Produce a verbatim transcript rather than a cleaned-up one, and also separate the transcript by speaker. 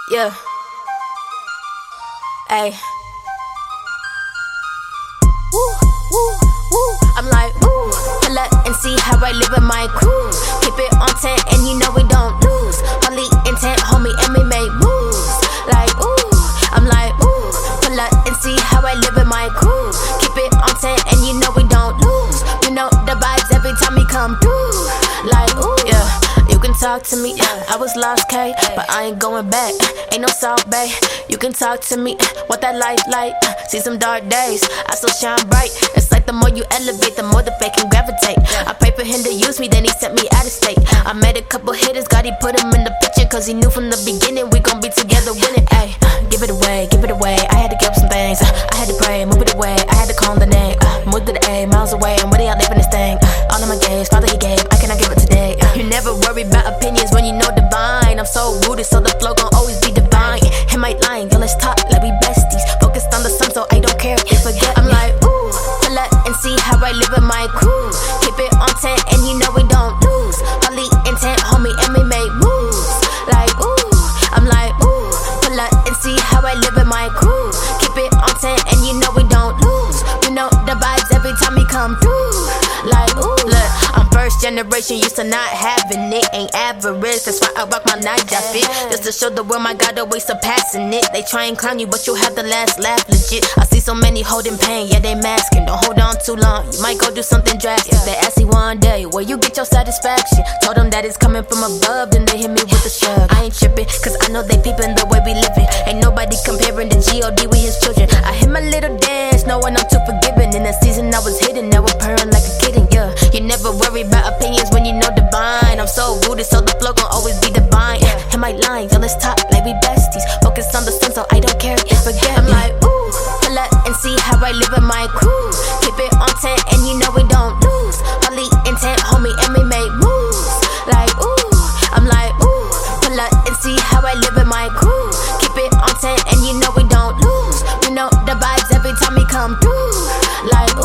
Speaker 1: Yeah. Ay. Woo, woo, woo. I'm like, ooh. Pull up and see how I live with my crew. Keep it on ten and you know we don't lose. Holy intent, homie, and we make moves. Like, ooh. I'm like, ooh. Pull up and see how I live with my crew. Keep it on ten and you know we don't lose. You know the vibes every time we come through. Like, ooh. Yeah. You can talk to me, I was lost, K, but I ain't going back. Ain't no South Bay. You can talk to me, what that life like. See some dark days, I still shine bright. It's like the more you elevate, the more the fake can gravitate. I pray for him to use me, then he sent me out of state. I met a couple hitters, God he put him in the picture, cause he knew from the beginning we gon' be together winning. Ay, give it away, give it away. I had to give up some things, I had to pray, move it away. I had to call the name, move to the A, miles away. I'm ready, I live in this thing. All of my gaze, Father he gave, I cannot give it today. You never worry about opinions when you know divine. I'm so rooted, so the flow gon' always be divine. Him ain't lying, yo, let's talk like we besties. Focused on the sun, so I don't care if you forget. I'm like, ooh, pull up and see how I live with my crew. Keep it on ten and you know we don't lose. Holy intent, homie, and we make moves. Like, ooh, I'm like, ooh, pull up and see how I live with my crew. Keep it on ten and you know we don't lose. You know the vibes every time we come through. Like, ooh, look, I'm first generation, used to not having it. Ain't average, that's why I rock my night that fit. Just to show the world my God always surpassing it. They try and clown you, but you have the last laugh legit. I see so many holding pain, yeah they masking. Don't hold on too long, you might go do something drastic. They ask you one day, where you get your satisfaction. Told them that it's coming from above, then they hit me with a shrug. I ain't tripping, cause I know they peeping the way we living. Ain't nobody comparing the G O D with his children. I hit my little dance, knowing I'm too forgiving. In the season I was hidden, now we're purring like a kitten, yeah. You never worry about opinions when you know divine. I'm so rooted, so the flow gon' always be divine. Am I lying? Yo, let's talk like we besties. Focus on the sun, so I don't care if you forget. I'm like, ooh, pull up and see how I live with my crew. Keep it on ten and you know we don't lose. Holy intent, homie, and we make moves. Like, ooh, I'm like, ooh, pull up and see how I live with my crew. Keep it on ten and you know we don't lose. You know the vibes every time we come through. Like,